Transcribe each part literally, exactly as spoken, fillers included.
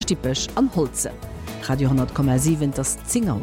Stippech an Holze. Radio hundert Komma sieben das Zingauer.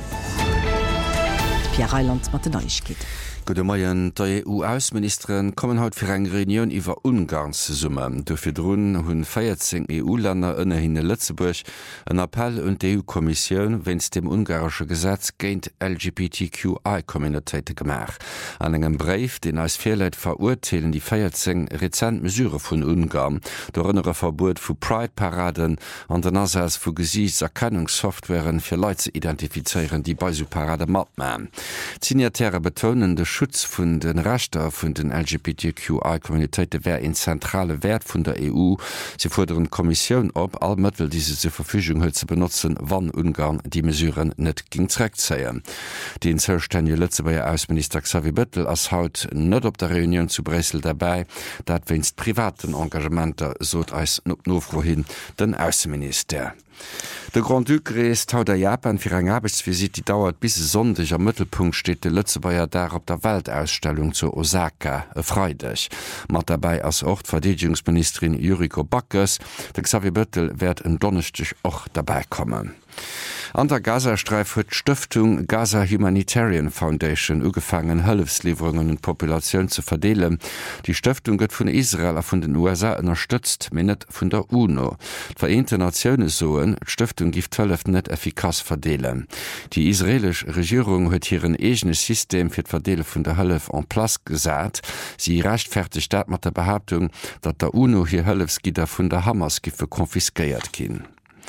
Pierre Reiland mat den Neuigkeet. Gute Morgen, die E U-Außenministerin kommen heute für eine Reunion über Ungarn zusammen. Dafür drohen hun vierzehn E U-Länder innerhalb Lützeburg einen Appell und die E U-Kommission, wenn es dem ungarischen Gesetz gegen L G B T Q I-Communität gemacht. An einem Brief, den als Fehlleid verurteilen die vierzehn rezent Mesure von Ungarn, darunter Verbot von Pride-Paraden und den Einsatz von Gesichtserkennungssoftwaren für Leute zu identifizieren, die bei so Paraden mitmachen. Die Signatäre betonen, der Schutz von den Rechten von den L G B T Q I-Communitäten wäre ein zentraler Wert von der E U. Sie fordern die Kommission ab, alle Mittel, die sie zur Verfügung hat, zu benutzen, wann Ungarn die Mesuren nicht zurückziehen. Den zuständigen Lützebauer Außenminister Xavier Bettel ist heute nicht auf der Reunion zu Brüssel dabei, das wenigstens privaten Engagementen so als noch vorhin den Außenminister. Der Grand Duc reist haut der Japan für eine Arbeitsvisit, die dauert bis Sonntag. Am Mittelpunkt steht der Lützebauer da auf der Weltausstellung zu Osaka, Freitag. Mit dabei als auch Verteidigungsministerin Yuriko Backes. Der Xavier Bettel wird am Donnerstag auch dabei kommen. An der Gazastreif huet Stiftung Gaza Humanitarian Foundation ugefangen Hilfslieferungen und Population zu verdeelen. Die Stiftung gëtt vun Israel a vun den U S A unterstützt, mir net vun der UNO. Vereinte Nationen soen, Stiftung gift Hëllef net effikaz verdeelen. Die israelische Regierung huet hier ein eigenes System fir d'Verdele vun der Hëllef en place gesat. Sie rechtfertigt dat mat der Behauptung, dat der UNO hier Hëllefsgider vun der Hamas gife konfiskeiert kin.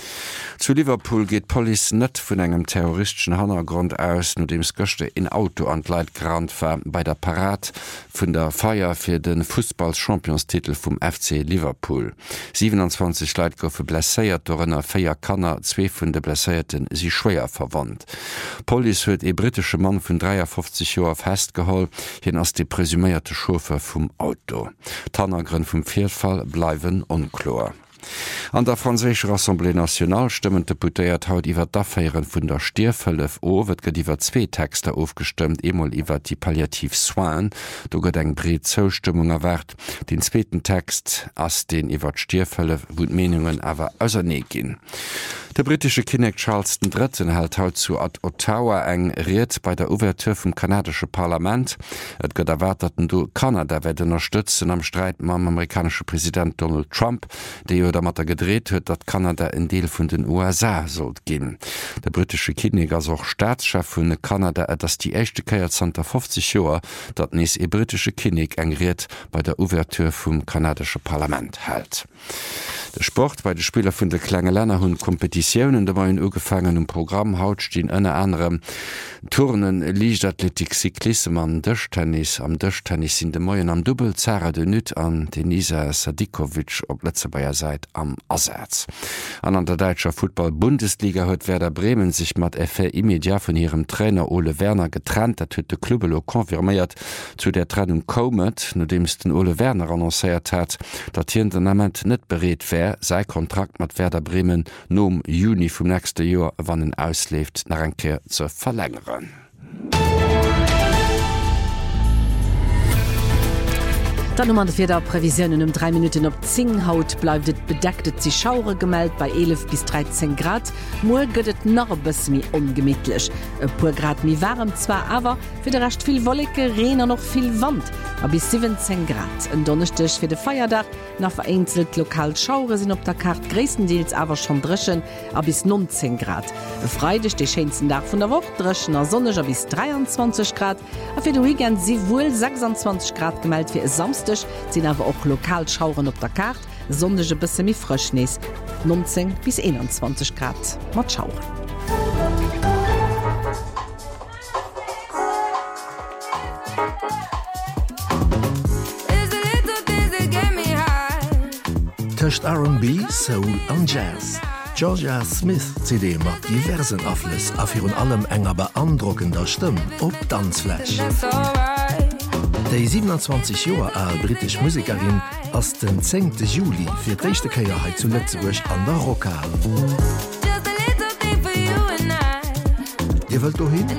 Zu Liverpool geht Police net vun engem terroristischen Hintergrund aus, nur dem es gochte in Auto an Leiit gerant war bei der Parat vun der Feier fir den Fußball-Championstitel vum F C Liverpool. siebenundzwanzig Leiit goufe blesséiert dorënner Féier Kanner, zwee vun de Blesséierten si schwéier verwandt. Police huet e britische Mann vun dreiundfünfzig Joer festgeholl, hin ass de presümierte Chauffeur vum Auto. Tannergrünn vum Vierfall bleiwen unklar. An der franzésische Assemblée Nationale stimmen deputéiert haut iwwer d'Affairen vun der Stierfëllef o, wet gët iwwer zwee Texte aufgestimmt, emol iwwer die Palliativ Soin, do gëtt eng Breet Zustimmung erwert. Den zweeten Text ass den iwwer d'Stierfëllef wut Menungen awer ëserne ginn. Der britische Kinnek Charles der Dritte hält haut zu at Ottawa eng Riet bei der Ouverture vom kanadische Parlament. Et gëtt erwarteten du Kanada werden unterstützen am Streit mam amerikanische Präsident Donald Trump, der jo mat er gedreht huet, dat Kanada en Deel vun den U S A sollt ginn. Der britische Kinnek as auch Staatschef vun Kanada, dats die echte Keier fünfzig Joer, dat nees e britische Kinnek eng Riet bei der Ouverture vum kanadische Parlament hält. Der Sport bei de Spieler vun de Klenge Länner hunn Kompetitionen dabei in ugefangen um Programm haut stehen ënne anderem Turnen, Lichtathletik, Cyklisme am Dëchtennis, am Dëchtennis sind de Moien am Double Zara de Nüt an Denisa Sadikovic op Letzebauer seit am Ersatz. An an der Deutscher Football-Bundesliga huet Werder Bremen sich mat F R immediat von ihrem Trainer Ole Werner getrennt, dat huet de Klubelo konfirmiert zu der Trennung komet, nachdem es den Ole Werner annonciert hat, dat hier den Amment net bereet wär, sei Kontrakt mat Werder Bremen nom Juni vum nächste Jahr, wann en ausleeft, nach enke zu verlängern. Dann um an der vierter Prävisionen um drei Minuten op zehn Haut bleibt et bedecktet sie Schaure gemeldet bei elf bis dreizehn Grad. Morgen gëtt noch bis mi ungemidtlich. E pur Grad mi warm zwar, aber für den Rest viel Wolke, Regen noch viel Wand. A bis siebzehn Grad. Ein Donnerstag für den Feiertag. Nach vereinzelt lokal Schaure sind op der Karte größtenteils aber schon dreschen, a bis neunzehn Grad. E Freitag der schönsten Tag von der Woche, dreschen a sonnig a bis dreiundzwanzig Grad. A für den Weekend sie wohl sechsundzwanzig Grad gemeldet für Samstag. Sind aber auch lokal Schauren op der Karte, sonnige bis mi Frischnis, neunzehn bis einundzwanzig Grad. Mat Schauren. Töcht R and B, Soul und Jazz. Georgia Smith C D mat diversen Affles a virun allem enger beandruckender Stimme op Tanzfläch. Die siebenundzwanzig Jahre alt britisch Musikerin ass den zehnten Juli fir d'échte Keierheit zu Lützeburg an der Rockhall. Ihr wollt du hin?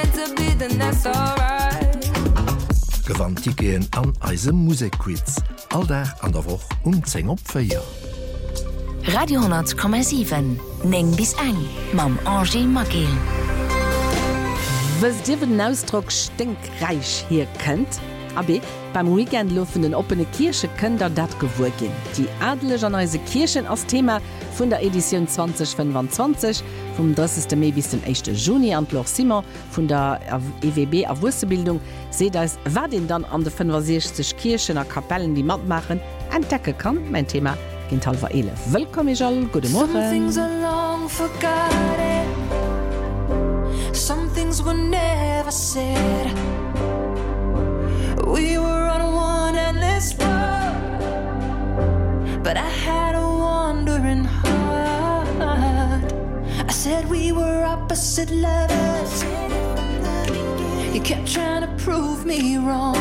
Gewann Ticketen an eisem Musikquiz. All der an der Woche um zehn op vier. Radio hundert Komma sieben Neng bis eng mam Angie Magil. Was dir den Ausdruck stinkreich hier kennt, aber beim Weekend laufenden offene Kirche können da dat gewur gehen. Die adlige an eise Kirchen als Thema von der Edition zwanzig fünfundzwanzig vom dreißigsten Mai bis zum ersten Juni an Loch Simon von der E W B Awussebildung seht als wer den dann an der fünfundsechzig Kirchen und Kapellen die Matt machen entdecken kann. Mein Thema geht halb elf. Willkommen all, guten Morgen. Some things are long forgotten. Some things were never said. We were on one endless road, but I had a wandering heart. I said we were opposite lovers. You kept trying to prove me wrong,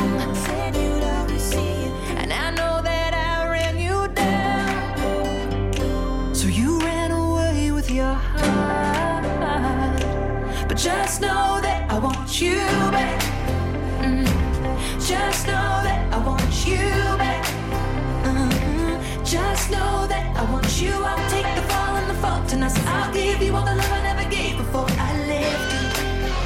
and I know that I ran you down. So you ran away with your heart, but just know that I want you back. Mm. Just know that I want you back. Mm-hmm. Just know that I want you. I'll take the fall and the fault and I'll give you all the love I never gave before I left you.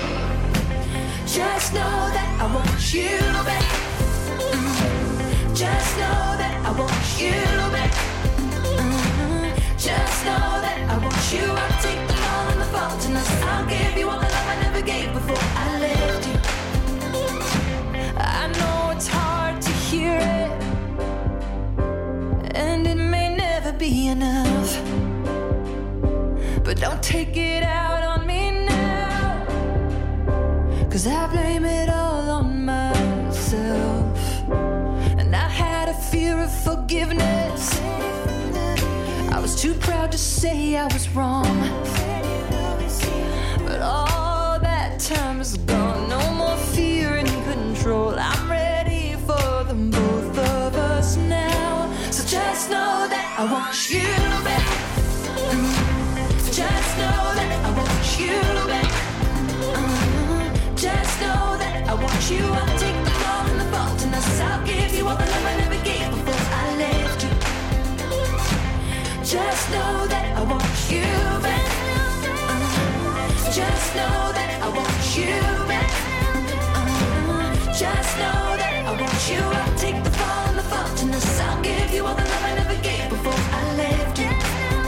Just know that I want you back. Mm-hmm. Just know that I want you back. Mm-hmm. Just know that I want you. I'll take the fall and the fault and I'll give you all the love I never gave before I left you. I know it's hard to hear it, and it may never be enough, but don't take it out on me now, 'cause I blame it all on myself. And I had a fear of forgiveness. I was too proud to say I was wrong, but all that time is gone. No more fear and control. I'm ready for them, both of us now. So just know that I want you back. Mm-hmm. Just know that I want you back. Mm-hmm. Just know that I want you. I'll take the fall and the fault and I'll give you all the love I never gave before I left you. Just know that I want you back. Mm-hmm. Just know that I want you back. Just know that I want you. I'll take the fall and the fault and I'll give you all the love I never gave before I left you.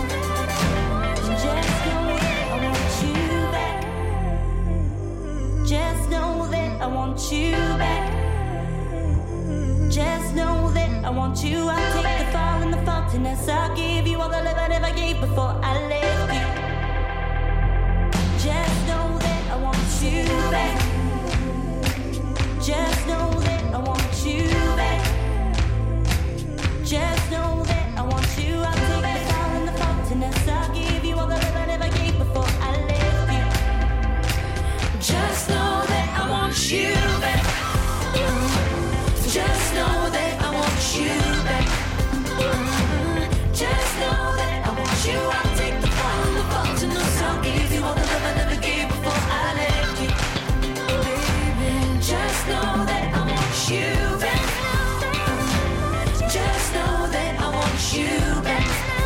Just know that I want you back. Just know that I want you back. Just know that I want you. I'll take the fall and the fault and I'll give you all the love I never gave before I left you. Just know that I want you back. Just know that I want you back. Just know that I want you. I'll take the fall and the fault and I'll give you all the love I never gave before I left you. Just know that I want you back. Just know that I want you back. Just know that I want you. I'll take the fall and the fault and I'll give you all the love I never gave before I left you. Just know that I want you back. Just know that I want you back.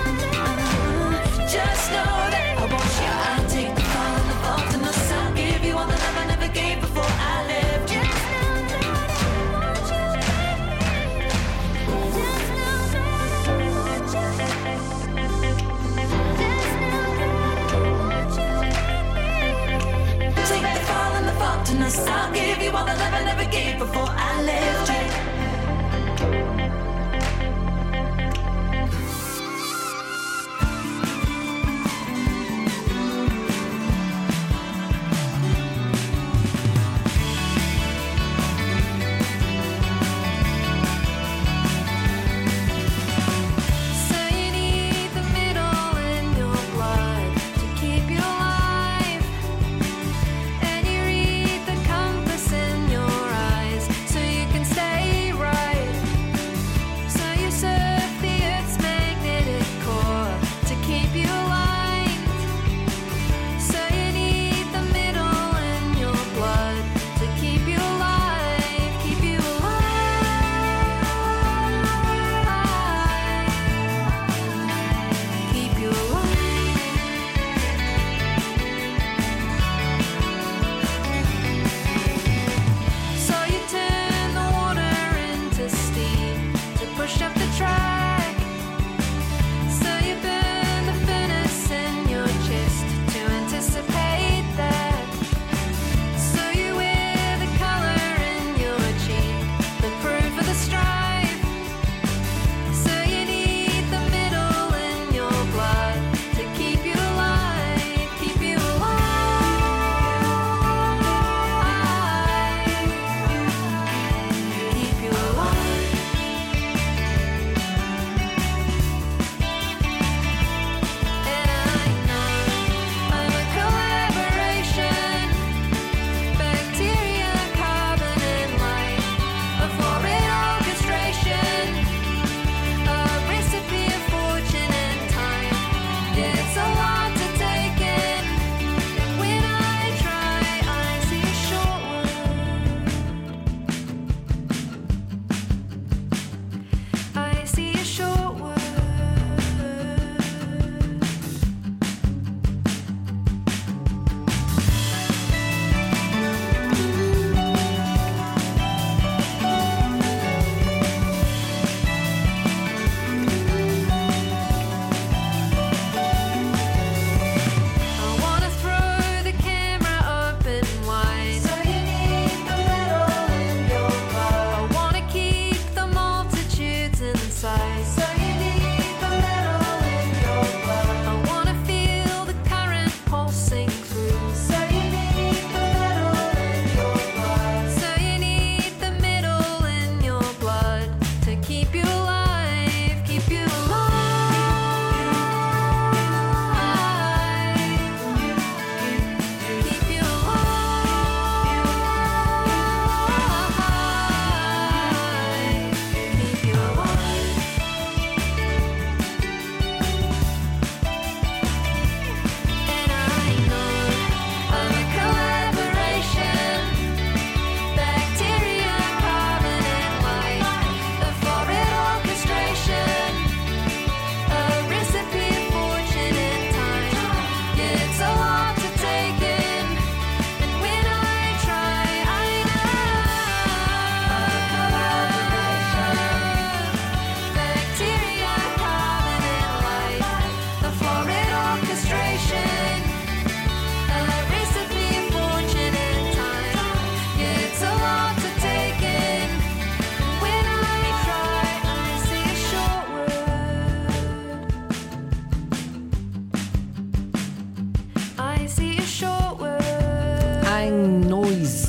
Just know that I want you. I'll take the fall and the fault and I'll give you all the love I never gave before I left you. Take the fall and the fault and I'll give you all the love I never gave before I left you. Stay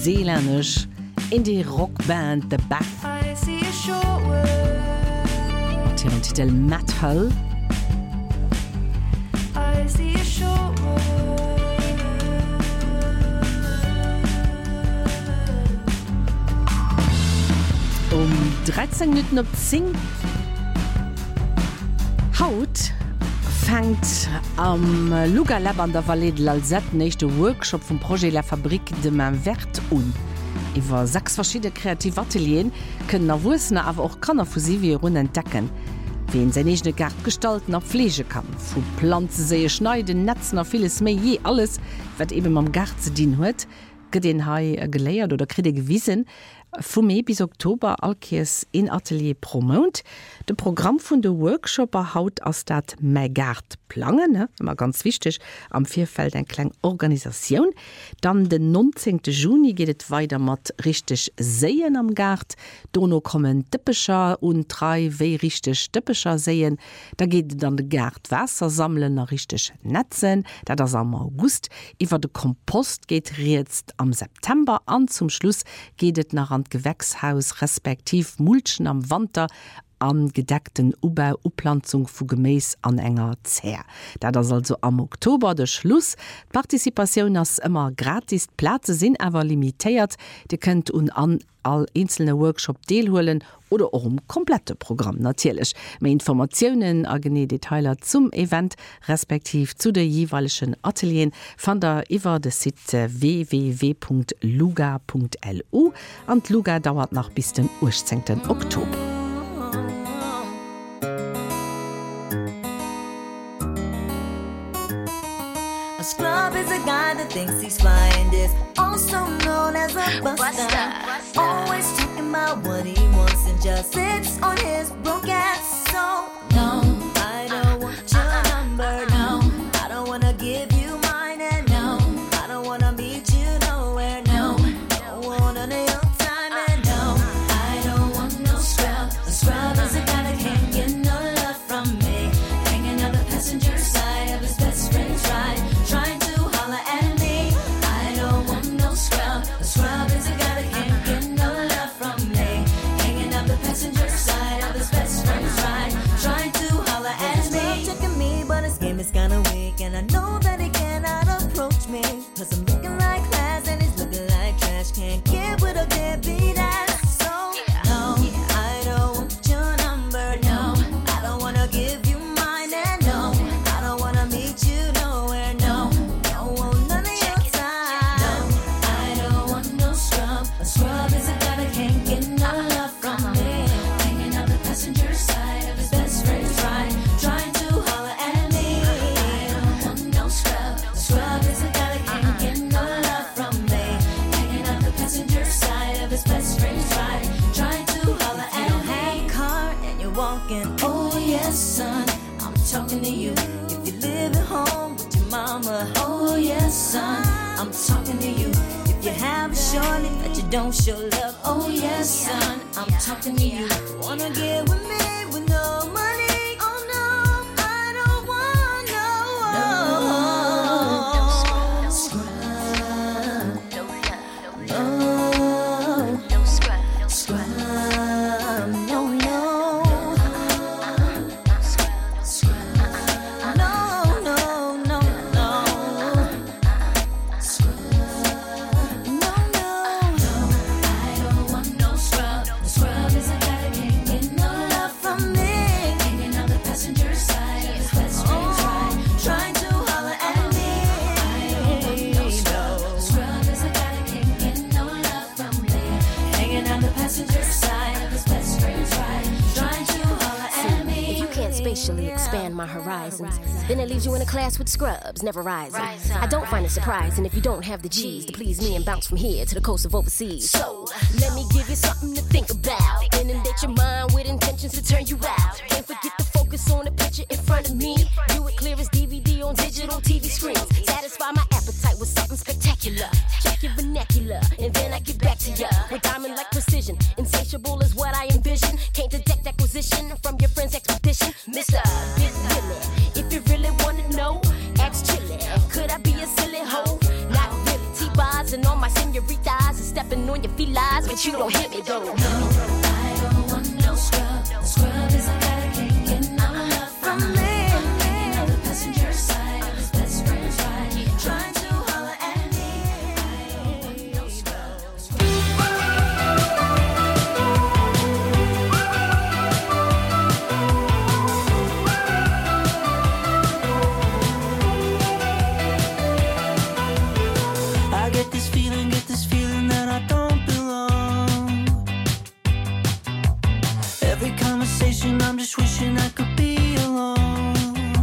Neuseeländisch in die Rockband The Bath. Den Titel Metal. Um dreizehn Minuten op zing Haut fängt am ähm, Luga Lab an der Vallée de l'Alzette nächste Workshop vom Projet La Fabrique de Main Verte un. Iwer sechs verschiedene Kreativatelieren können er Wusner aber auch Kanner fusive run entdecken, wie in sein eigene Gart gestalten auf Pflege kann. Vo Pflanzen sehe schneiden, Netzen auf vieles mehr je alles, wat eben am Gart zu dienen huet, den hai geleiert oder krit gewiesen vu Mai bis Oktober alkees in Atelier promont. De Programm vun de Workshopper haut ass dat Megard planen immer ganz wichtig am Vierfeld en kleng Organisation. Dann den neunzehnten Juni geht et weiter mat richtig Seien am Gard. Dono kommen Dippecher und drei wei richtig Dippecher Seien. Da geht dann de Gard Wasser sammeln nach richtig Netzen. Da das am August. Iwer de Kompost geht jetzt am September an. Zum Schluss geht et nach an Gewächshaus respektiv Mulchen am Wander an gedeckten Ubau Uplanzung vu gemäß an enger Zehr. Da das also am Oktober der Schluss. Partizipation as immer gratis, Plätze sind aber limitiert. Die könnt un an all einzelne Workshop deelholen oder auch um komplette Programm natürlich. Mehr Informationen a gene Detailer zum Event respektiv zu der jeweiligen Atelier von der iwwer de Site w w w punkt luga punkt l u und Luga dauert noch bis den achtzehnten Oktober. A scrub is a guy that thinks he's flying this, also known as a buster. Always talking about what he wants and just sits on his broke ass. So no, I don't want your number. No, I don't wanna give you mine. And no, I don't wanna meet you nowhere. No, don't want none of your time. And no, I don't want no scrub. A scrub is a guy that can't get no love from me, hanging on the passenger side of his best friend's ride, trying to holler at me. I don't want no scrub. A scrub is a guy that can't get no love from me, hanging up the passenger side of his best friend's ride, trying to holler at me. Checking me, but his game is kinda weak, and I know that he cannot approach me, cause I'm looking like class and he's looking like trash. Can't get with a deadbeat ass. So no, I don't want your number. No, I don't wanna give you mine. And no, I don't wanna meet you nowhere. No, don't want none of your time. No, I don't want no scrub. A scrub is a guy that can't get no love from me, hanging out the passenger side of his best friend's ride, trying to holler at me. I don't want no scrub. A scrub is a guy that can't get no love from me, hanging out the passenger side of his best friend's ride, trying to holler at me. You don't have a car and you're walking. Oh yes, son, I'm talking to you. If you live at home with your mama. Oh yes, son, I'm talking to you. If you have a shorty that you don't show love. Oh yes, son, I'm talking to you. Wanna get with me with no money? Oh no, I don't want no, no scrub. No, no scrub. Scrub. No, no. Scrub. No, no, no, no. Scrub. No, no, no. I don't want no scrub. The scrub is a guy that can't get no love from me, hanging on the passenger side of his best friend's ride, trying to holler at me. I don't want no scrub. Scrub is a guy that can't get no love from me, hanging on the passenger side of his best friend's ride, trying to holler at me. If you can't spatially expand my horizons, then it leaves you in a class with scrubs, never rising. I don't find it surprising if you don't have the G's to please me and bounce from here to the coast of overseas. So let me give you something to think about. Inundate your mind with intentions to turn you out. Can't forget to focus on the picture in front of me. Do it clear as D V D on digital T V screens. Satisfy my appetite with something spectacular. Check your vernacular, and then I get back to ya with diamond-like precision. Insatiable is what I envision. Can't detect acquisition from your friend's expedition. Mister Big Billy, if you really wanna know, ask Chili. Could I be a silly hoe? Not really. T-bars and all my senoritas and step lies, but you don't hit me though. No, I don't want no scrub. Scrub is a guy that can't get no love from me. On the passenger side of his best friend's ride, trying to holler at me. I don't want no scrub. I get this feeling, get this feeling that I don't belong. Every conversation, I'm just wishing I could be alone.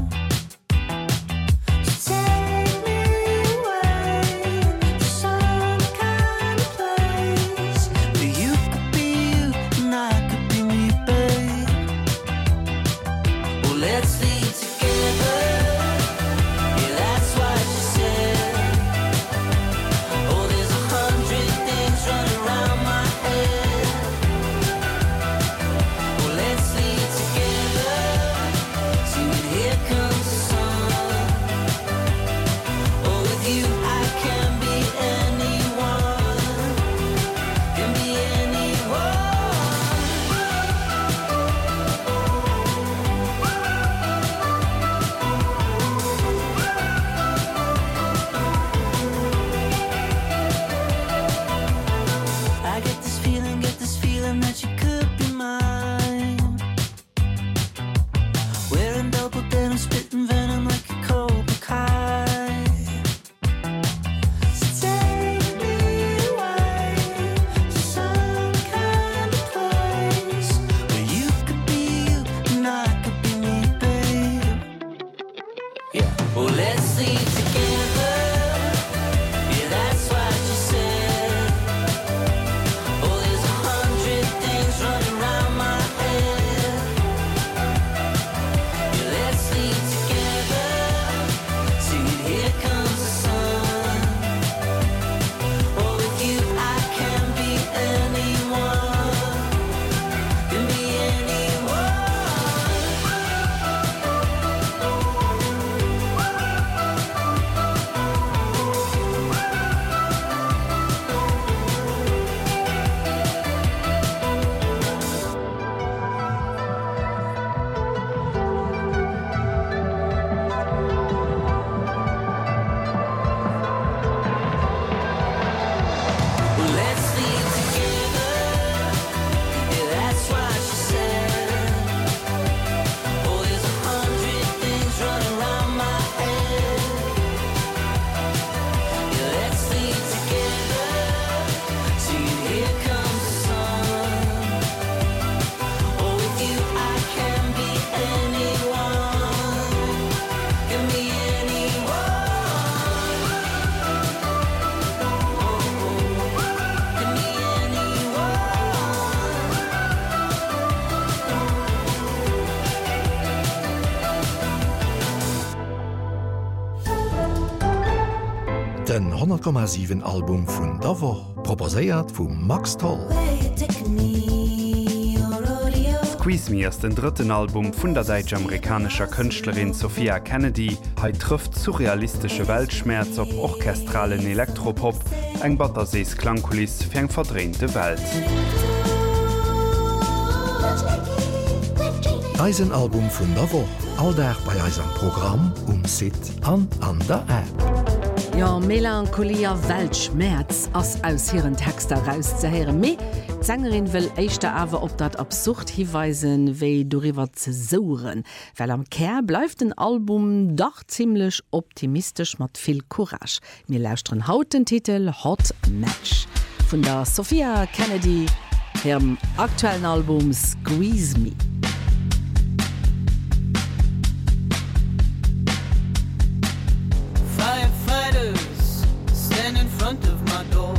So take me away to some kind of place where you could be you and I could be me, babe. Well, let's leave together. Yeah, that's what she said. Oh, there's a hundred things running around my head. Well, let's leave together. Singing, here comes the sun. Oh, with you I can be anyone. Can be anyone. I get this feeling, get this feeling that you could be mine. Wearing double denim, spitting venom like a Cobra Kai. So take me away to some kind of place where you could be you and I could be me, babe. Yeah. Well, let's leave together. Yeah, that's what you said. Oh, there's a hundred things running around my head. Yeah, let's leave together. Singing, here comes the sun. Oh, with you I can be anyone. Can be anyone. Well, let's leave together. Yeah, that's what she said. Oh, there's a hundred things running around my head. Yeah, let's leave together. Singing, here comes the sun. Oh, with you I can be anyone. Can be anyone. Can be anyone. Den hundert Komma sieben Album vun Dawoch proposéiert vum Max Toll. Where you take me, your rodeo. Squeeze Me ist den dritten Album vun der deutsch-amerikanischer Künstlerin Sophia Kennedy. Hei trifft surrealistische Weltschmerz op orchestralen Elektropop, eng Battersees Klangkulis fir eng verdrehte Welt. Eisen Album vun Dawoch, alldag bei eisem Programm um Sit an an der App. Ja, Melancholia Weltschmerz ass aus hireieren Texter rauszeheere méi. Sängerin will eischchte awer op dat absurd hiweisen, wéi doriwer ze soen. Well am Ker bleif den Album dach ziemlichlech optimistisch mat vill Courage. Mir lauschtren hauten Titel „Hot Match. Vun der Sophia Kennedy herm aktuellen Album „Squeeze Me. Firefighters stand in front of my door.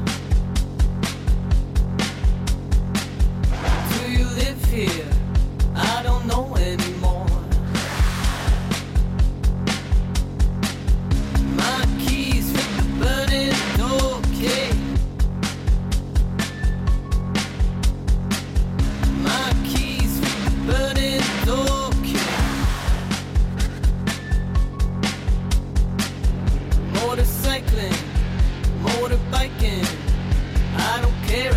Do you live here? I don't know anymore. My keys fit the burning door key. My keys fit the burning door key. Motorcycling, motorbiking, I don't care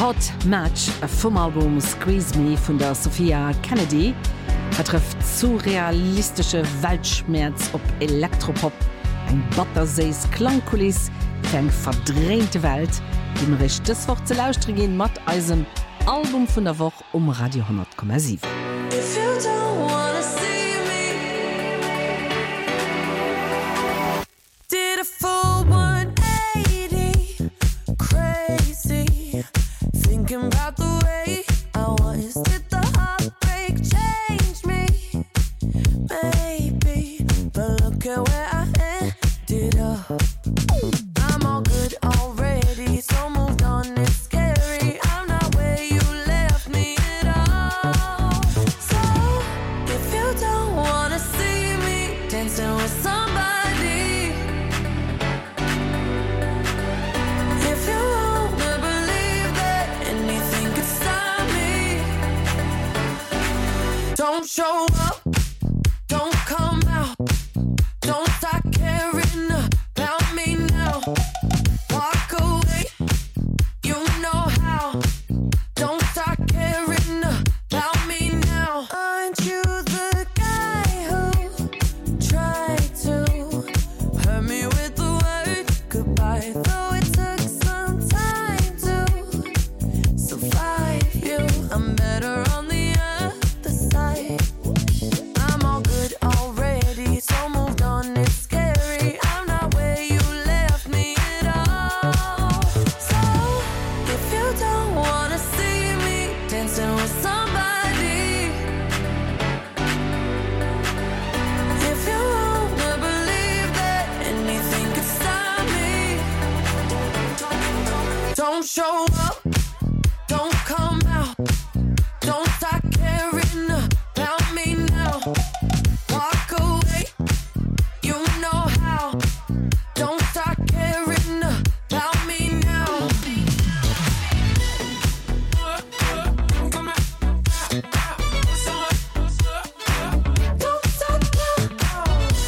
Hot Match vum Album Squeeze Me vun der Sophia Kennedy vertrifft surrealistische Weltschmerz op Elektropop, eng Battersees Klangkulis fir eng verdrehnte Welt, dem rechtes Wort ze lausstrigin mat eisem Album vun der Woch um Radio hundert Komma sieben. About the way I was, did the heartbreak change me? Maybe, but look at where I ended up. I'm all good already, so moved on, it's scary. I'm not where you left me at all. So, if you don't wanna see me dancing with somebody, if you wanna believe that anything could stop me, don't show up, don't come out, don't start caring about me now. Walk away, you know how. Don't start caring about me now. Aren't you the guy who tried to hurt me with the word goodbye? Though it took some time to survive you, I'm better on the other side. I'm all good already, so moved on, it's scary. I'm not where you left me at all. So, if you don't wanna see me dancing with somebody, if you wanna believe that anything could stop me, don't show up, don't come out, don't start caring about me now. Walk away, you know how. Don't start caring about me now. Don't stop now.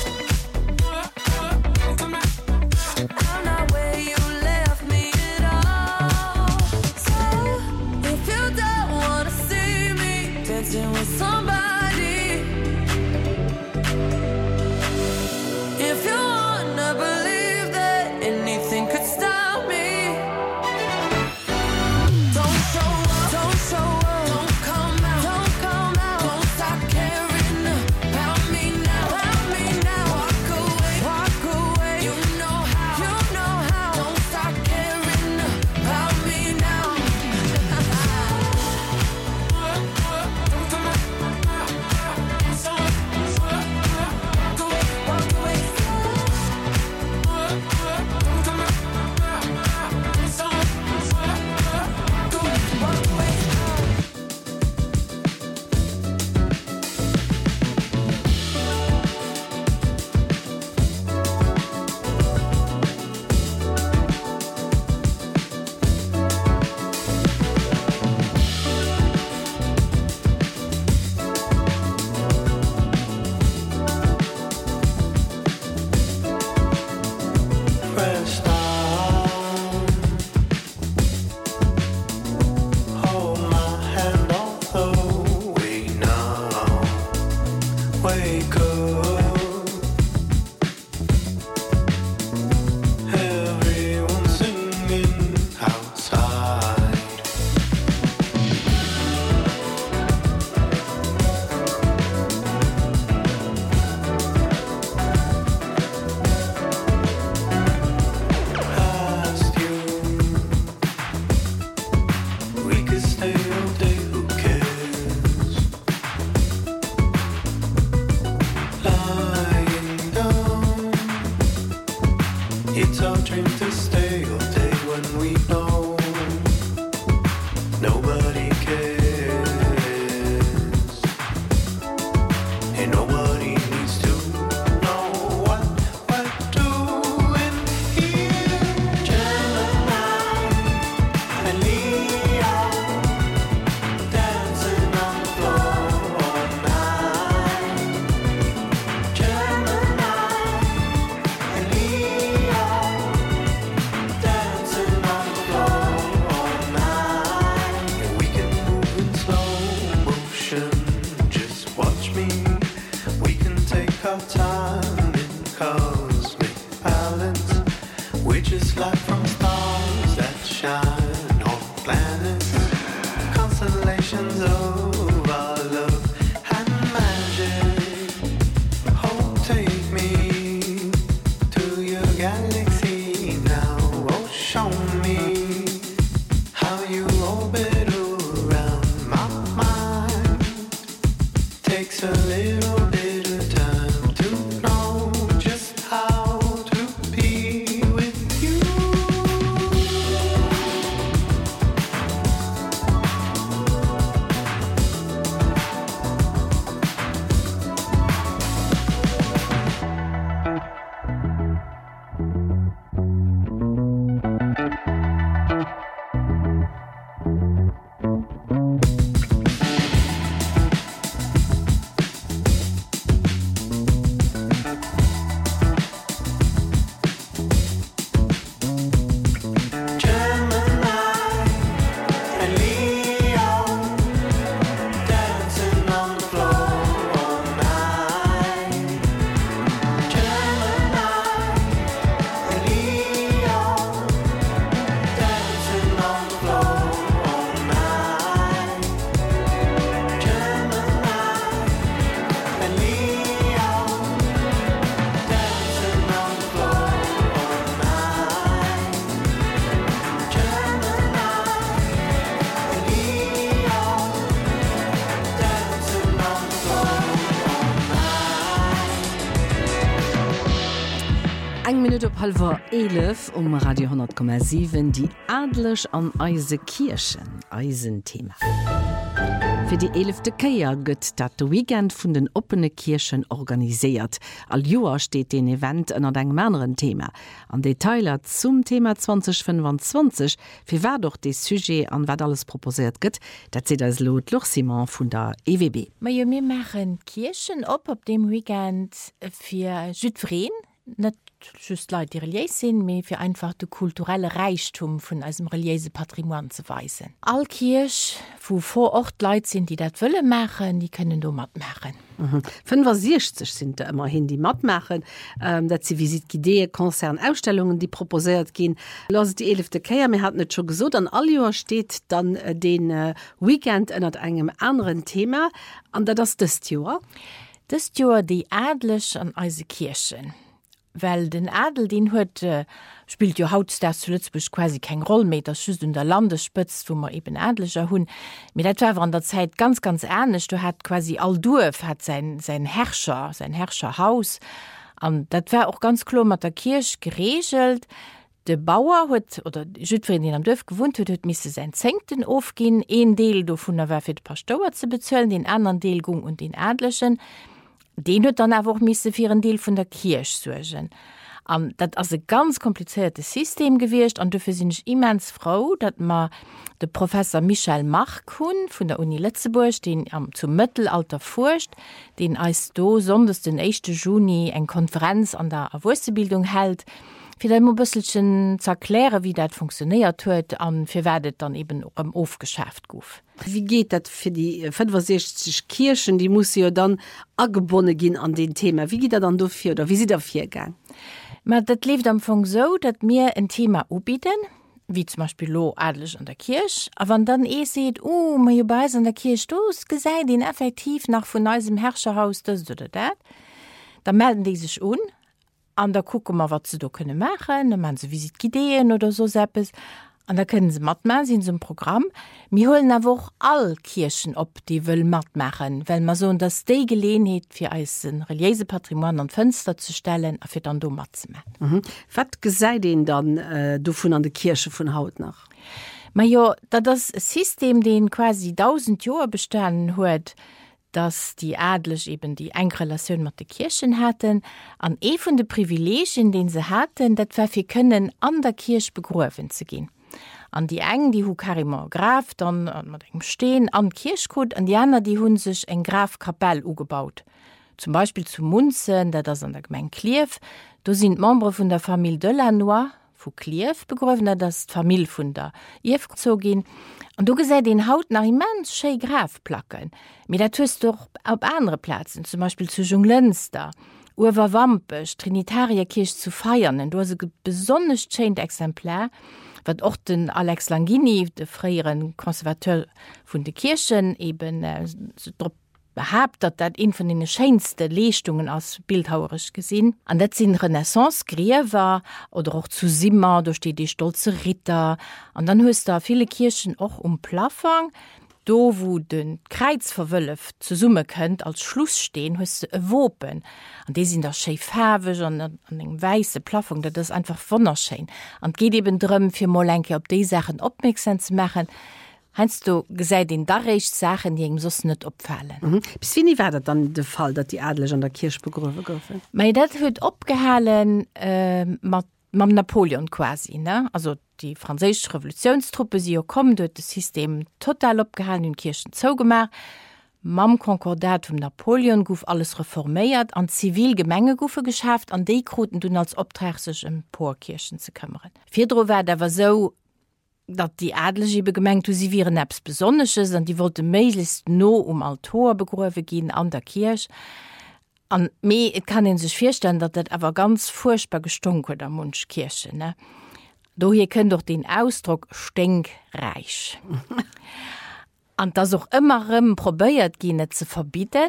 I'm not where you left me at all. So, if you don't wanna see me dancing with somebody, if you wanna believe that anything could stop me, don't show up, don't show up, don't come out, don't come out, don't stop caring about me now, about me now. Walk away, walk away, you know how, you know how. Don't stop caring about me now. Walk away. Press down, hold my hand all the way now. Wake up, everyone singing outside. Past you, we could stay all day, who cares? Lying down, it's our dream to stay all day when we know nobody cares, and nobody needs to know what we're doing here. Gemini and Leo dancing on the floor all night. Gemini and Leo dancing on the floor. no planets, constellations of our love and magic. Oh, take me to your galaxy now. Oh, show me how you orbit around my mind. Takes a little bit of time to know just how to be with you. Eg Minute op halber elef um Radio hundert Komma sieben die adlech an Eise Kirchen Eisenthema. Für die elfte Keier gëtt dat de Weekend vun den opene Kirchen organisiert. All Joer steht den Event ënner engem anderen Thema. An Detailer zum Thema zwanzig fünfundzwanzig fir wer doch de Sujet an wat alles proposiert gëtt, dat se als Lot Loch Simon vun der E W B. Ma jo mir machen Kirchen op op dem Weekend fir Südvreen, net just Leute, die religiös sind, mehr für einfach den kulturellen Reichtum von unserem religiösen Patrimoine zu weisen. Alle Kirchen, wo vor Ort Leute sind, die das wollen machen, die können da mitmachen. Mhm. fünfundsechzig sind da immerhin die mitmachen. Ähm, das sind Visitideen, Konzerne, Ausstellungen, die proposiert gehen. Lass die elfte Keier, wir hatten es schon gesagt, an all Jahr steht dann äh, den äh, Weekend unter einem anderen Thema. Und das ist das Jahr. Das Jahr die Adlisch an unsere Kirchen. Weil den Adel, den huet, äh, spielt jo haut der zu Lützburg quasi kein Rolle mehr, das schüßt in der Landesspitz, wo man eben Adliger hun. Mit etwa war an der Zeit ganz, ganz ähnlich. Du hat quasi all Dorf hat sein, sein Herrscher, sein Herrscherhaus. Und das war auch ganz klar mit der Kirche geregelt. Der Bauer hat, oder Südfrieden, den am Dorf gewohnt hat, hat müsse sein Zenkten aufgehen. Ein Teil davon war für die Pastor zu bezahlen, den anderen Teil ging und den Adligen. Den hat dann einfach müssen für einen Teil von der Kirche sorgen. Um, das ist ein ganz kompliziertes System gewesen und dafür sind ich immens froh, dass man den Professor Michel Markun von der Uni Lützeburg, den um, zum Mittelalter forscht, den als do sonders den ersten Juni eine Konferenz an der Erwurzelbildung hält, für dann ein bisschen zu erklären, wie das funktioniert hat und für werdet dann eben auch im Aufgeschäft guf. Wie geht das für die fünfundsechzig Kirchen, die muss ja dann angebunden gehen an den Thema. Wie geht das dann dafür oder wie sieht das dafür gegangen? Das lebt am Anfang so, dass wir ein Thema anbieten, wie zum Beispiel lo adelig an der Kirche, aber wenn dann eh seht, oh, ma jo bei an der Kirche, du gesei den effektiv nach von unserem Herrscherhaus, das oder das, dann melden die sich an, und da gucken wir, was sie da können machen, dann machen sie Visitideen oder so etwas. Und da können sie mitmachen, sind so ein Programm. Wir holen aber auch alle Kirchen ab, die wollen mitmachen, weil wir so, dass die Gelegenheit für uns ein religiöses Patrimoine an Fenster zu stellen, und für dann da mitzumachen. Mhm. Was sei denn dann äh, davon an der Kirche von Haut nach? Ma ja, da das System, den quasi tausend Jahre bestanden hat, dass die Adelig eben die enge Relation mit den Kirchen hatten, an e von den Privilegien, den sie hatten, das war für können an der Kirche begraben zu gehen. An die engen, die hu Karimor Graf, dann mit engem Stehen an Kirchkot, an die anderen, die hun sich en Grafkapell ugebaut. Zum Beispiel zu Munzen, der das an der Gemeinde Klief, da sind Membre von der Familie Delanois, von Klief begraben, das die Familie von der Iev gezogin. Und du gesehen den Haut nach immens schön Grafplacken. Mit der tust doch auf andere Plätzen, zum Beispiel zu Junglönster, Uwe Wampisch, Trinitarierkirche zu feiern. Und du hast ein besonders schönes Exemplar, wat auch den Alex Langini, de freieren Konservateur vun de Kirchen eben äh, so behaupt, dat dat een von den scheinste Leistungen aus bildhauerisch gesinn. An dat sind Renaissance-Griewer oder auch zu Simmer, da steht die stolze Ritter. Und dann hust da viele Kirchen auch um Plafang, do wo den Kreiz verwölft zu Summe könnt als Schluss stehen, hust du Wopen. Und die sind da schäfhävig und an den weiße Plafang, das ist einfach wunderschön. Und geht eben drum für Molenke, ob die Sachen aufmerksam zu machen. Heinst du gesagt, in der Recht Sachen, die ihm sonst nicht abfallen? Mhm. Bis wie war das dann der Fall, dass die Adelig an der Kirche begraben wurden? Mei das wird abgehalten äh, mit, mit Napoleon quasi. Ne? Also die französische Revolutionstruppe, sie kommen dort das System total abgehalten und Kirchen zugemacht. Mam Konkordat vom Napoleon guf alles reformiert, an Zivilgemengegufe geschafft, an die Kruten tun als Obtrag sich um Porkirchen zu kümmern. Vierdro war der war so, dat die Adlige begemengt, sie wären nebst Besonderes, und die wollte möglichst no um Altor begraben gehen an der Kirche. Und me, ich kann Ihnen sich vorstellen, dass das aber ganz furchtbar gestunken der Munschkirche. Ne? Da hier könnt doch den Ausdruck stinkreich. Und das auch immer probiert, gehen zu verbieten.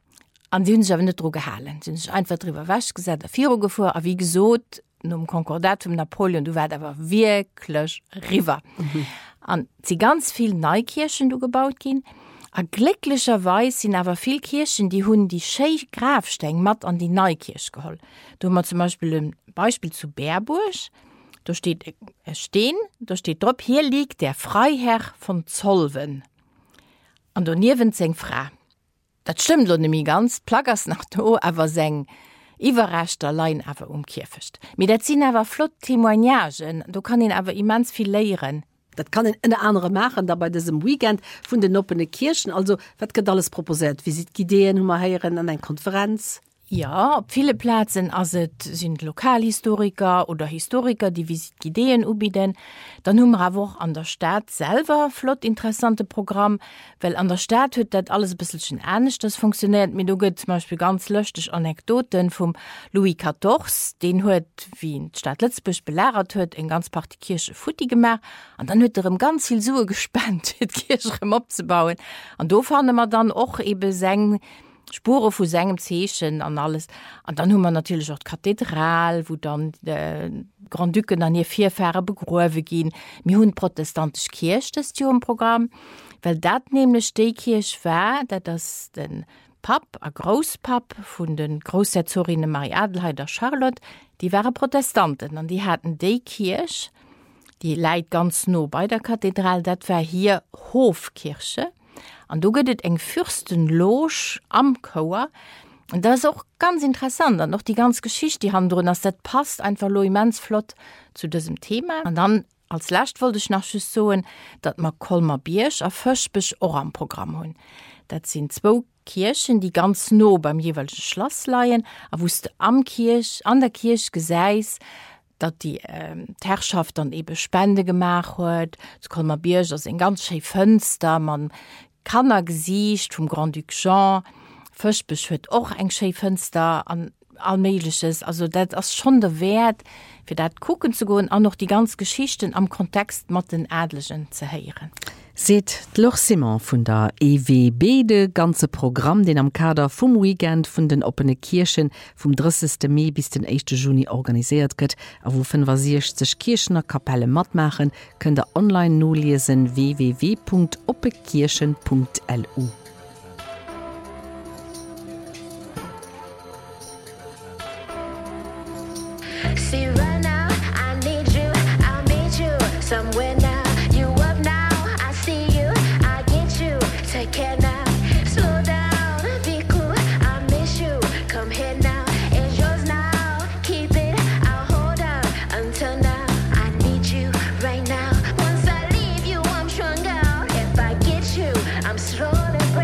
Und sie haben sich aber nicht drüber gehalten. Sie haben sich einfach drüber weggesetzt, auf Führung gefahren, aber wie gesagt, um Konkordat um Napoleon, du werd aber wirklich river. Mhm. Und sie ganz viele Neukirchen du gebaut gehen. Und glücklicherweise sind aber viele Kirchen, die hun die Scheich Grafstein matt an die Neukirche geholt. Du hast zum Beispiel ein Beispiel zu Bärburg. Da steht es stehen, da steht drauf, hier liegt der Freiherr von Zolven. Und da nirgends seng Frau. Das stimmt doch nicht ganz, plaggers nach da, aber seng überrascht allein aber umkirfecht. Mit der ziehen aber flott Témoignagen, du kann ihn aber immens viel lehren. Das kann in eine andere machen, da bei diesem Weekend von den offenen Kirchen. Also, was geht alles proposiert? Wie sieht Ideen, um hören an einer Konferenz? Ja, auf viele Plätzen also sind Lokalhistoriker oder Historiker, die Ideen anbieten. Dann haben wir aber auch an der Stadt selber flott interessante Programm, weil an der Stadt hat das alles ein bisschen ähnlich, das funktioniert. Mir gibt zum Beispiel ganz lustige Anekdoten vom Louis vierzehnten. Den hat, wie in der Stadt Lützburg belehrt hat, in ganz paar die Kirche Futti gemacht. Und dann hat er ihm ganz viel Suche gespannt, die Kirche abzubauen. Und da fanden wir dann auch eben sagen, Spuren von seinem Zechen und alles. Und dann haben wir natürlich auch die Kathedral, wo dann die Grand Duken dann hier vier Fähre begraben gehen. Wir haben protestantische Kirche, das im Programm, weil das nämlich die Kirche war, das den Pap, ein Großpap von den Großherzogin Marie Adelheid und Charlotte, die waren Protestanten und die hatten die Kirche, die liegt ganz nah bei der Kathedral, das war hier Hofkirche. Und da gibt es eine Fürstenloge am Chor. Und das ist auch ganz interessant. Und auch die ganze Geschichte, die haben drin, dass das passt einfach immens flott zu diesem Thema. Und dann als letztes wollte ich noch sagen, dass wir Kolmar-Biersch und Föschbisch auch am Programm haben. Das sind zwei Kirchen, die ganz nah beim jeweiligen Schloss liegen. Aber wo es am Kirche, an der Kirche gesagt dass die ähm, Herrschaft dann eben Spende gemacht hat. Das Kolmar-Biersch ist ein ganz schönes Fenster, man kann er gesicht vom Grand Duc Jean, Föschbisch hat auch ein schönes Fenster an allmähliches, also das ist schon der Wert, für das gucken zu gehen, auch noch die ganzen Geschichten am Kontext mit den Adligen zu hören. Seht Loch Simon von der E W B de ganze Programm, den am Kader vom Weekend von den offenen Kirchen vom dreißigsten Mai bis den ersten Juni organisiert wird, a wo fünfundsechzig Kirchener Kapelle mitmachen, könnt ihr online nur lesen w w w punkt oppekirchen punkt l u. See right now, I need you, I'll meet you somewhere now. You up now, I see you, I get you. Take care now, slow down, be cool. I miss you, come here now. It's yours now, keep it. I'll hold on until now. I need you right now. Once I leave you, I'm strung out. If I get you, I'm slowly.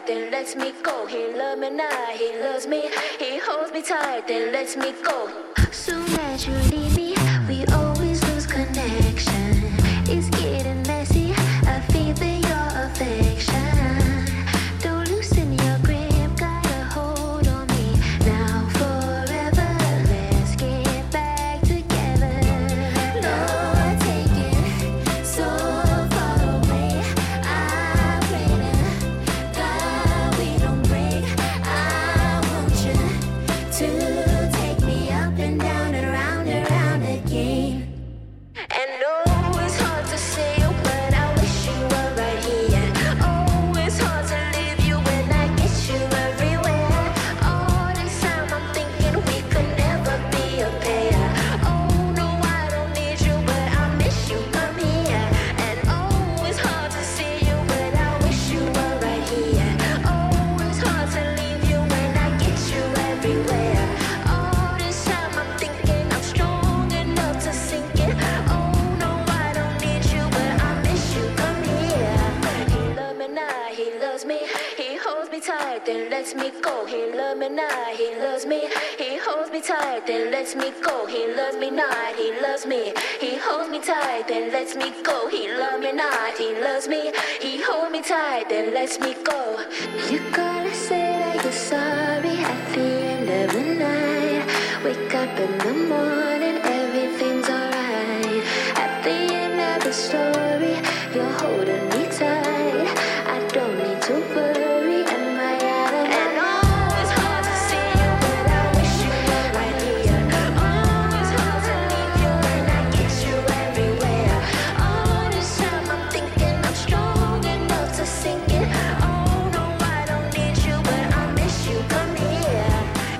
then lets me go. He loves me now, he loves me. He holds me tight, then lets me go. Soon as you leave me, we always lose connection. It's getting messy, I feel that your affection. Don't loosen your grip, got a hold on me. Now forever, let's get back together. Lord, take it so far away. I pray to God we don't break. I want you to take me up and down and around and around again. And no, it's hard to say you, but I wish you were right here. Oh, it's hard to leave you when I get you everywhere. All this time I'm thinking we could never be a pair. Oh no, I don't need you, but I miss you, come here. And oh, it's hard to see you, but I wish you were right here. Oh, it's hard to leave you when I get you everywhere. All this time I'm thinking I'm strong enough to sink it. Oh no, I don't need you, but I miss you, come here. He loves me now, he loves me. He holds me tight, then lets me go. He loves me now, he loves me. He holds me tight, then lets me go. He loves me not, he loves me. He holds me tight, then lets me go. He loves me not, he loves me. He holds me tight, then lets me go. You gotta say that you're sorry at the end of the night. Wake up in the morning, everything's alright. At the end of the story, you're holding me tight. I don't need to worry, am I out of and oh, it's hard to see you, but I wish you were right here. Oh, it's hard to leave you when I get you everywhere. All this time I'm thinking I'm strong enough to sink it. Oh no, I don't need you, but I miss you, come here.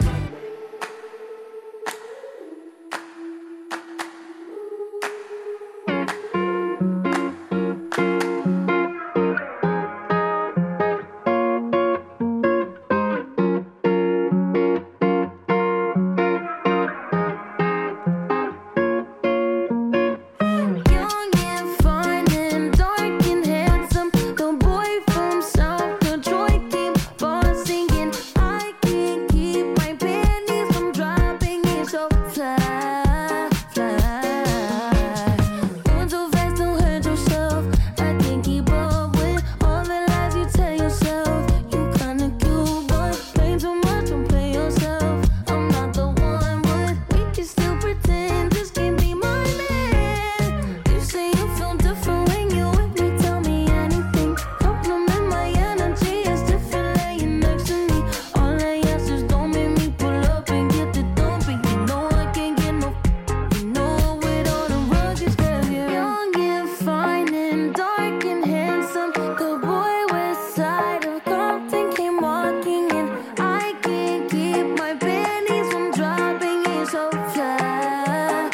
Young and fine and dark and handsome, the boy from South Detroit came for singing. I can't keep my panties from dropping it so fly, fly. Going so fast, don't hurt yourself. I can't keep up with all the lies you tell yourself. You kinda cute, but play too much, don't play yourself. I'm not the one, but we can still pretend this can be my man. You say you feel different when you with me, tell me anything. Compliment my energy, it's different laying next to me. All I ask is don't make me pull up and get the dumping. You know I can't get no, you know with all the rugged stuff. You're young and fine and dark and handsome. The boy west side of Compton came walking in. I can't keep my panties from dropping it so fly,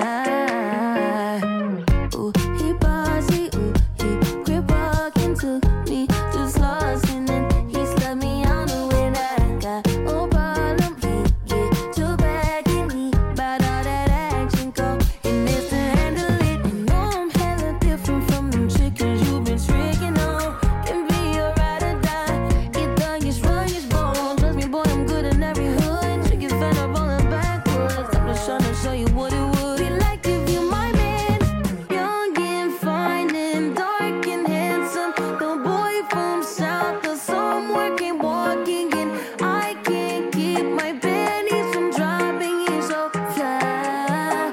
fly. Ooh, he bossy, ooh, he quit walking to me, just lost and then he slept me on the way that I got no problem. He get to back in me, but all that action go and it's to handle it. You know I'm hella different from them chickens you've been tricking on. Can be a ride or die, get done, get strong, get bone. Trust me, boy, I'm good in every hood. Chick is fed up rolling backwards. I'm just trying to show you what it would be like if you my man. Young and fine and dark and handsome, the boy from South of somewhere came walking in. I can't keep my panties from dropping it so fly,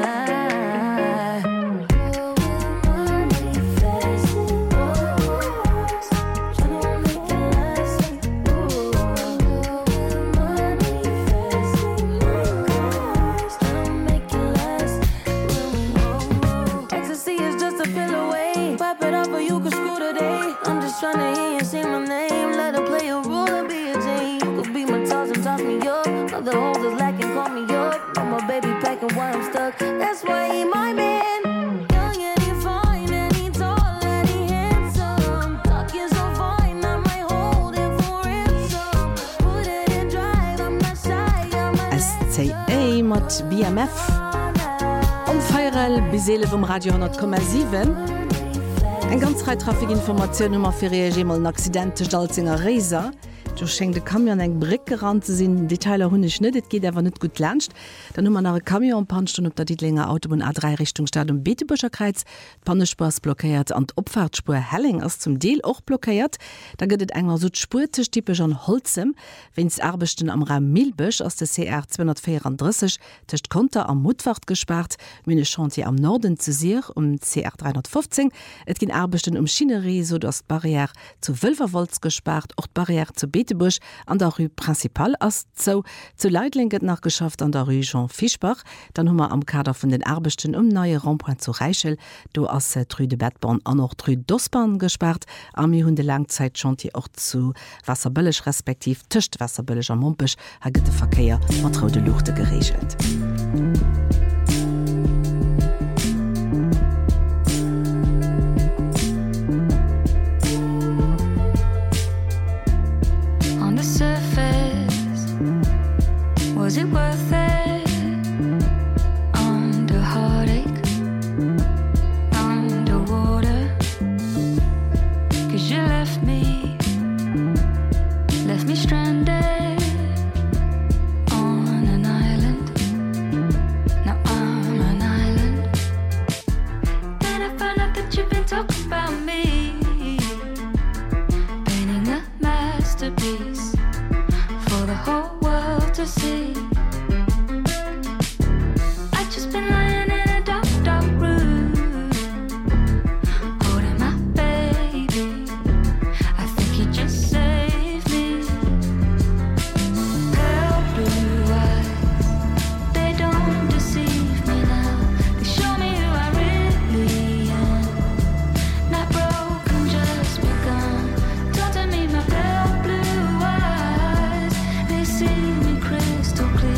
fly. Money fast, tryna make it last. Money fast, tryna make it last. Ecstasy is just a pill away. Pop it up or you can screw today. I'm just tryna hear you say my name. Let her play a role and be a Jane. You could be my toss and toss me up. Other hoes is lacking, call me up. I'm my baby packing while I'm stuck. That's why he my man. Young and he fine and he tall and he handsome. Talking so fine, I might hold him for ransom. Put it in drive, I'm not shy, I'm a S C A mat B M F. Um Feierel bis seele vum Radio hundert Komma sieben. Eg ganz rei Trafikinformationun nummer fir reagemmel n accidente Stalzinger Reser. Du schenng de Kamion eng Brick ran ze sinn Detailer hunne schnitt, geht wer net gut lcht. Dann hummer nach Kamion Panstun op der Dietlinger Autobahn A drei Richtung Stadium Beetebuscher Kreiz, Pannespurs blockiert an d Opfahrtspur Helling ass zum Deel och blockiert. Da gëtt enger so spurtestippech an Holzem, wenns Erbechten am Raum Milbech ass der C R zweihundertvierunddreißig techt Konter am Mutwart gespart, Mine Chantier am Norden zu Sier um C R dreihundertfünfzehn. Et gin Erbechten um Schinerie, so dats Barriere zu Wölferwolz gespart, och Barriere zu Beetebusch an der Rue Principal ass zo zu Leitlinget nachgeschafft an der Rue Jean Fischbach, dann hummer am Kader vun den Erbechten um neue Rondpoint zu Reichel, do ass äh, Rue de Bettbahn an noch Rue d'Osbahn gespart, am hunn de Langzeit Chantier och zu Wasserbëllech respektiv Tischcht Wasserbëllech am Mompech ha gëtt de Verkeier mat Rode Luchte geregelt. Was it worth it? Under heartache, underwater, 'cause you left me, left me stranded on an island. Now I'm an island. Then I found out that you've been talking about me, painting a masterpiece for the whole world to see. Crystal clear.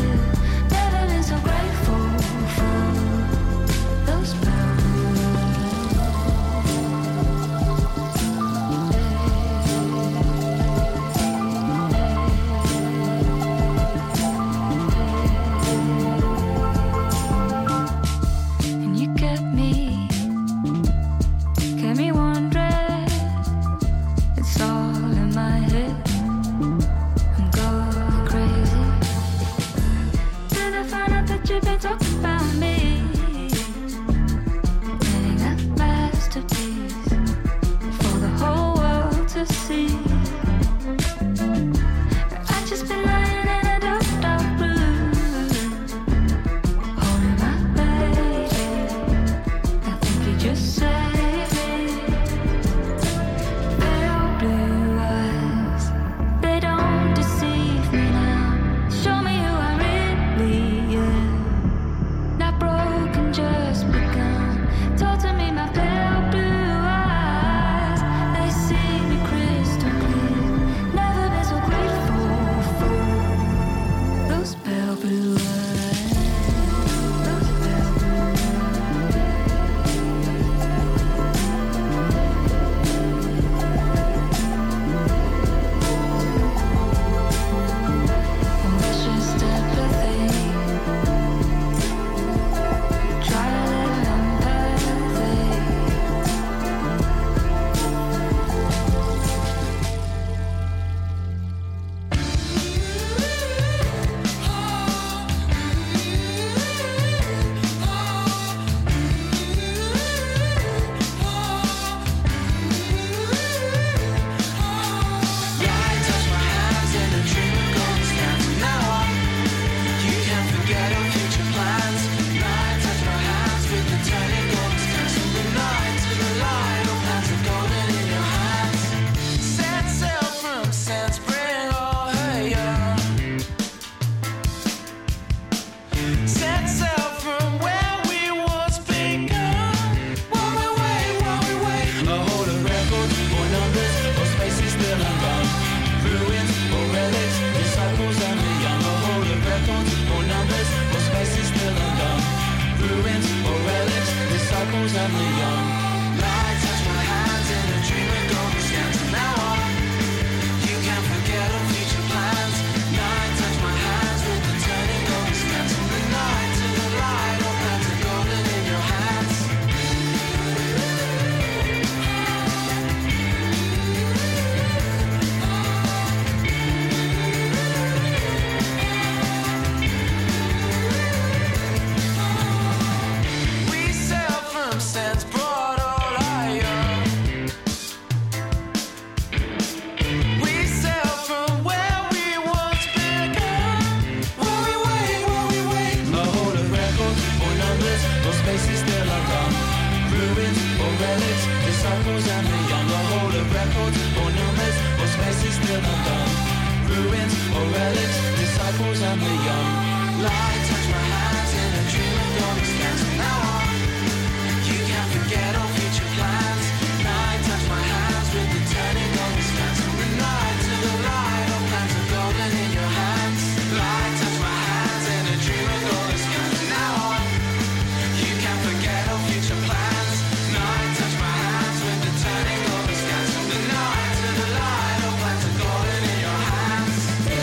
disciples and the young, a hold of records or numbers or spaces still undone, ruins or relics, disciples and the young. Light touch my hands in a dream of golden scans. From now on, you can't forget all future plans. Night touch my hands with the turning golden scans. From the night to the light, all plans of golden in your hands. Light touch my hands in a dream of golden scans. From now on, you can't forget all future plans. Night touch my hands with the turning golden scans. From the night to the light, all plans of golden in your hands.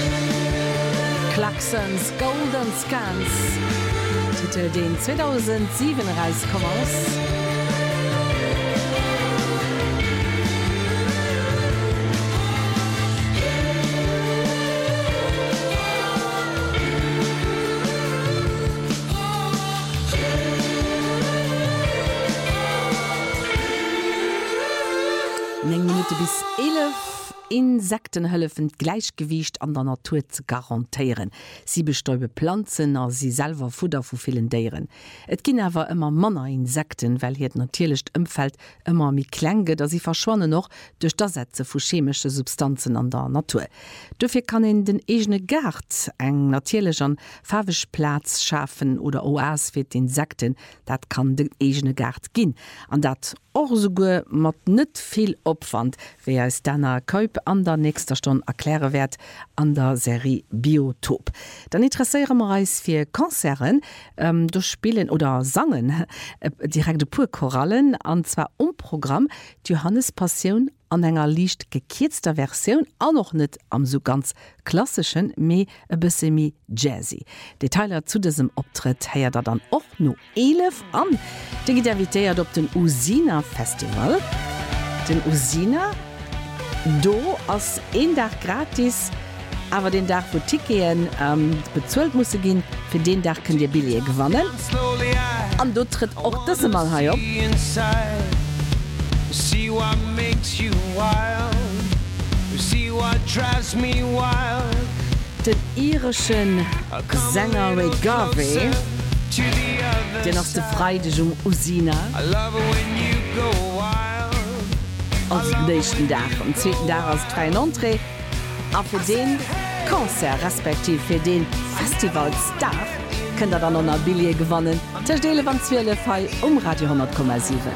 Klaxons Golden Scans Titel den zweitausendsieben Reiskommers. Neng Minute bis elf Insektenhëllefen Gleichgewicht an der Natur ze garantiieren. Sie bestäube Pflanzen a sie selber Futter vu vielen Dieren. Et ginn awer immer Manner Insekten, well hiet natierlecht ëmfeld immer mi klenge, da sie verschwonnen noch durch Ersätze vu chemische Substanzen an der Natur. Dufir kann in den egene Gart eng natierlech an fawech Platz schaffen oder Oas fir d'Insekten, dat kann den egene Gart ginn. An dat och sogue mat net viel Opwand, wer es danner Kaup an der nächster Stunde erkläre werd an der Serie Biotop. Dann interesseiere wir uns für Konzern ähm, durchspielen oder sangen äh, direkte Purkorallen und zwar um Programm die Johannes Passion an enger liicht gekirzter Version auch noch nicht am so ganz klassischen me e bisschen mehr jazzy. Detailer zu diesem Auftritt her da dann auch nur elf an. Die geht invitiert auf den Usina Festival. Den Usina do ass een Dach gratis, aber den Dach wo Tikeen ähm, bezöllt muss gehen, für den Dach könnt ihr Billet gewonnen. Und du tritt auch das mal hier auf. See what makes you wild. See what drives me wild. Den irischen Sänger Ray Garvey, den aus der Freide um Usina. I love it when you go wild. Als nächsten Tag am zweiten Tag als drei Entrée, aber für den Konzert respektiv für den Festivalstar könnt ihr dann noch ein Billet gewonnen. Zerstelle von zwölf Fall um Radio hundert Komma sieben.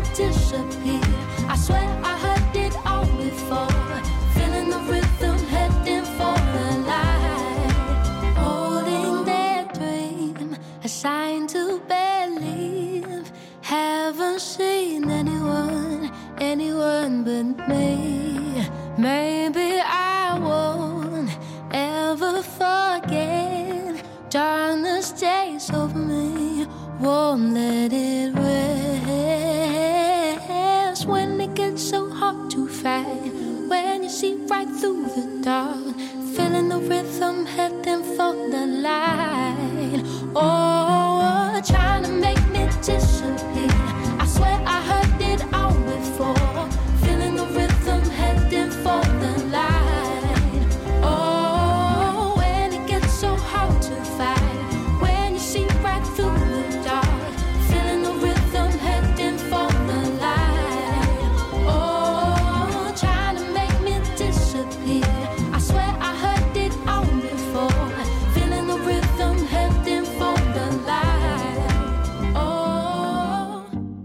I swear I heard it all before, feeling the rhythm head seen anyone, anyone but me. Maybe I won't ever forget. Darkness stays over me, won't let it rest. When it gets so hard to fight, when you see right through the dark, feeling the rhythm heading for the light. Oh, trying to make me disappear. I swear I heard it all before. Feeling the rhythm heading for the light. Oh, when it gets so hard to fight, when you see right through the dark, feeling the rhythm heading for the light. Oh, trying to make me disappear. I swear I heard it all before. Feeling the rhythm heading for the light. Oh,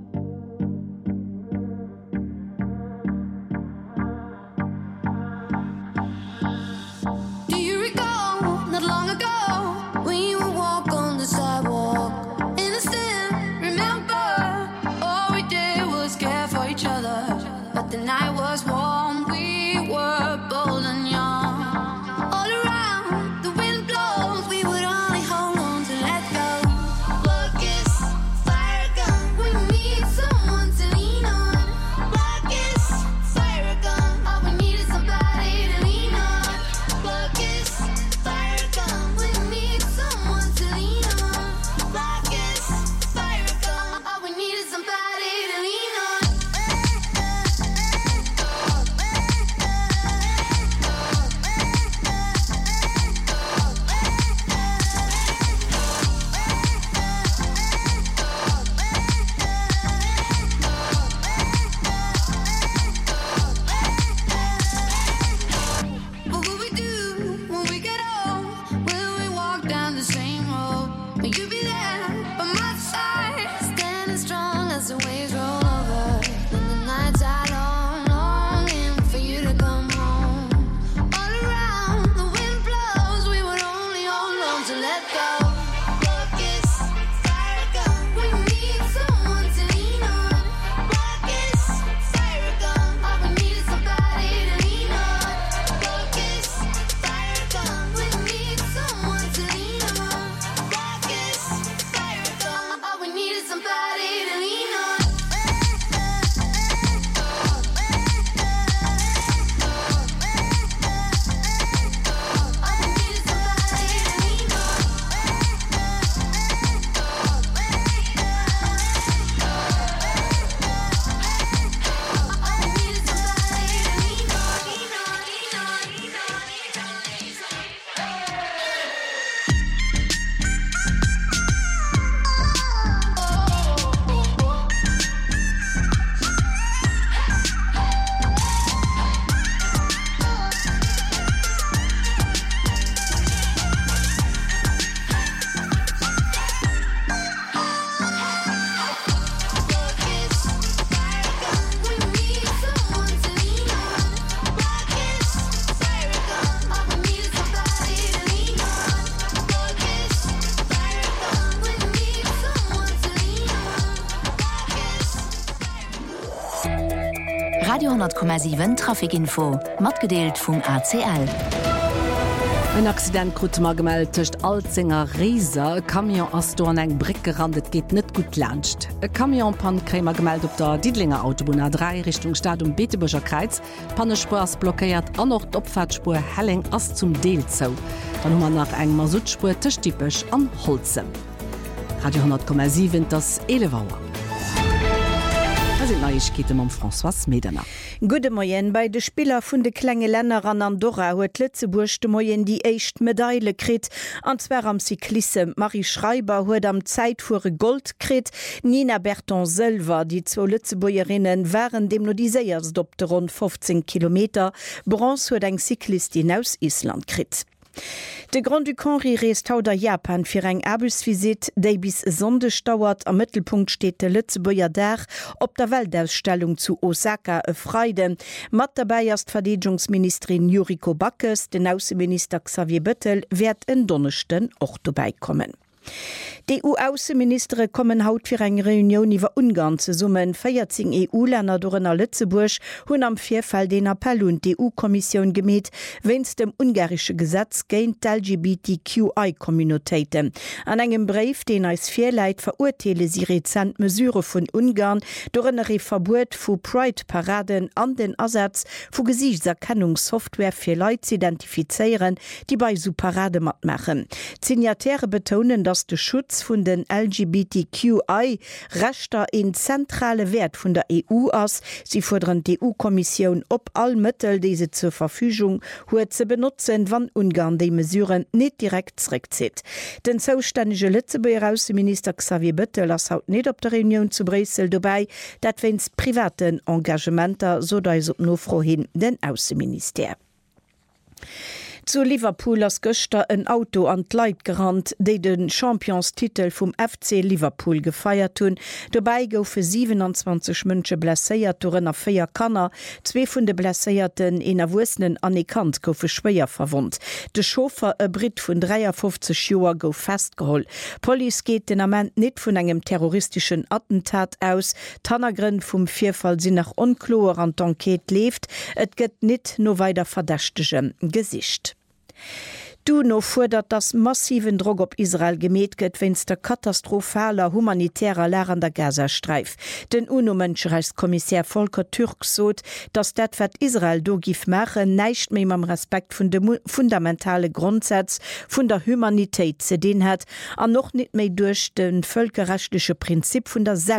do you recall not long ago when you would walk on the sidewalk? Innocent, remember, all we did was care for each other. But the night was warm, we were bold and young. All around, the wind blows, we would only hold on to let go. Look, it's fire gun, we need someone to lean on. Look, it's fire gun, all we need is somebody to lean on. Look, it's fire gun, we need someone to lean on. Look, it's fire gun, all we need is somebody to lean on. What will we do when we get old? Will we walk down the same road? Will you be there by my side, standing strong as the waves roll over? When the nights are long, longing for you to come home. All around, the wind blows, we would only hold on to let go. Look, it's fire gun, we need someone to lean on. Look, it's fire gun, all we need is somebody to lean on. Look, it's fire gun, we need someone to lean on. Look, it's fire gun, all we need is somebody to lean on. All we need is somebody to lean on. All we need is somebody to lean on. Lean on, lean on, lean on, lean on, lean Look, it's fire gun, we need someone to lean on. Look, it's fire gun, all we need is somebody to lean on. Look, it's fire gun, we need someone to lean on. Look, it's Radio hundert Komma sieben Trafikinfo mat gedeelt vum A C L. Ein Accident krut ma gemeldt techt Alzinger Reeser, Kamion ass do an eng Brick gerandet geht net gut lacht. E Kamionpan krémer gemeldt op der Diedlinger Autobahn A drei Richtung Stadium Beetebecher Kreiz, Pannespurs blockéiert an noch d'Opfahrtspur Helling ass zum Deel zou. Dann hummer nach eng Masutspur techttypech an Holzem. Radio hundert Komma sieben das Elevauer. Neuigkeiten am François Medener. Gude Moien bei de Spieler vun de klenge Länner an Andorra huet Lützeburg de Moien die éicht Medaille krit, anzwer am Cyklisse Marie Schreiber huet am Zeitfuhre Gold krit, Nina Berton Selver, die zwo Lützeburgerinnen waren dem no die Säiers dopte rund fünfzehn Kilometer, Bronze huet eng Cyklistin aus Island krit. De Grand du Conri reest haut der Japan fir eng Airbusvisit, déi bis Sonndech dauert. Am Mittelpunkt steet de Lützeburger Dach op der Weltausstellung zu Osaka e Freide. Mat dabei as Verteidigungsministerin Yuriko Backes, den Außenminister Xavier Bettel werd en Donnerchten och vorbeikommen. Die E U-Außenministere kommen haut fir eng Reunion iwwer Ungarn ze summen. vierzehn E U-Länder dorenner Lützeburg hunn am Vierfall den Appell und die E U-Kommission gemet, wenns dem ungarische Gesetz géint L G B T Q I-Communitéiten. An engem Brief, den als Vierleit verurteile sie rezent Mesure vun Ungarn dorennere Verbot vu Pride-Paraden an den Ersatz vu Gesichtserkennungssoftware fir Leiit zu identifizieren, die bei so Parade mat machen. Signatäre betonen, dass de Schutz vun den L G B T Q I-Rechter en zentrale Wert vun der E U ass. Sie fordern die E U-Kommission op all Mëttel diese zur Verfügung huet ze benutzen, wann Ungarn de Mesuren net direkt zurückzieht. Den zoustännege Lützeburger Außenminister Xavier Bettel ass haut net op der Reunion zu Brüssel dabei, dat wenns privaten Engagementer so da op nofro hin den Außenminister. Zu Liverpool as Göster ein Auto an Leiit gerannt, déi den Championstitel vum F C Liverpool gefeiert hun. Dabei goufe siebenundzwanzig Mënsche blesséiert ënner Féier Kanner, zwee vun de blesséierten en erwussenen anerkannt goufe schwéier verwunt. De Schofer e Brit vun dreiundfünfzig Joer gouf festgeholl. Police geht den Amment net vun engem terroristischen Attentat aus. Tannergrin vum Vierfall sinn nach onkloer an d'Enquete left. Et gëtt net no weider verdächtegem Gesicht. Du no fordert das massiven Druck op Israel gemet gëtt, wenns der katastrophaler humanitärer Lär an der Gazastreif. Den UNO-Menschenrechtskommissär Volker Türk sot, dass dat wat Israel do gif mache neicht méi am Respekt vun de fundamentale Grundsatz vun der Humanitéit ze den hat, an noch net méi durch den völkerrechtliche Prinzip vun der